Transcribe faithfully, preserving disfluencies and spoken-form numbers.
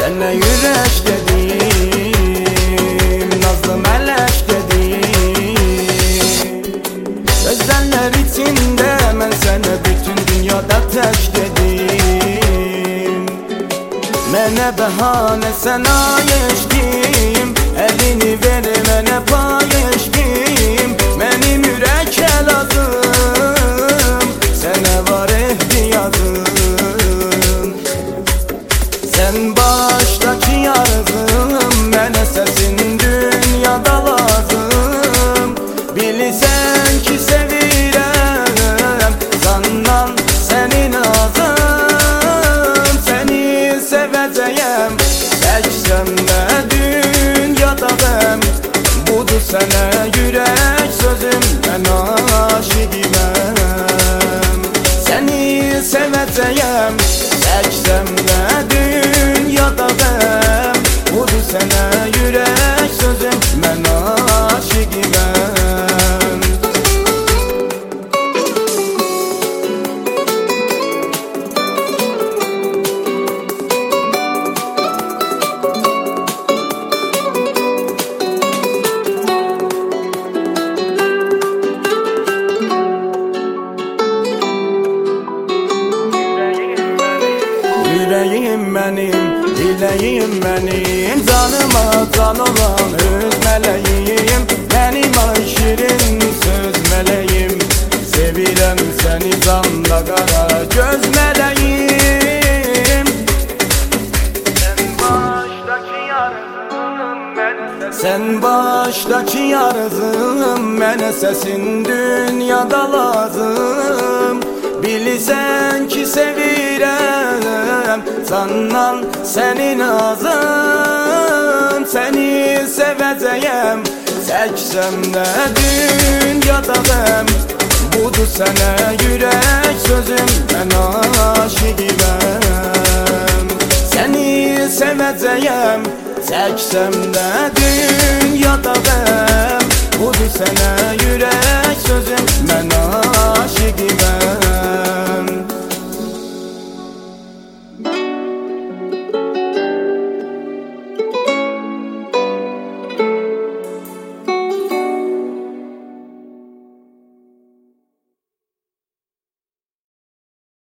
Sənə yürək dedim, nazlı mələk dedim. Gözəllər içində mən sənə bütün dünyada tək dedim. Mənə bəhanə sənə eşdim, əlini ver mənə pay eşdim. Mənim ürəkə lazım, sənə var ehtiyacım. Sən başdakı yarzım, mənə səsin dünyada lazım. Bilirsən ki sevirəm, sandan sənin azım. Səni sevəcəyəm, təksəm də dünyada bəm. Budur sənə yürək sözüm, mən aşiqiməm. Səni sevəcəyəm, təksəm də dünyada bəm. Budur sənə yürək sözüm, mən aşiqiməm. Yüreğim benim, dileğim benim, canıma can olan öz meleğim. Benim ay şirin söz meleğim, sevirem seni canla kara göz meleğim. Sen baştaki yarzım, sen baştaki yarzım, mənə səsin dünyada lazım. Bilirsən ki sevirəm, sandan sənin azım. Səni sevəcəyəm, çəksəm də dünyada bəm. Budur sənə yürək sözüm, mən aşiqiməm. Səni sevəcəyəm, çəksəm də dünyada bəm. Budur sənə yürək sözüm, mən aşiqiməm.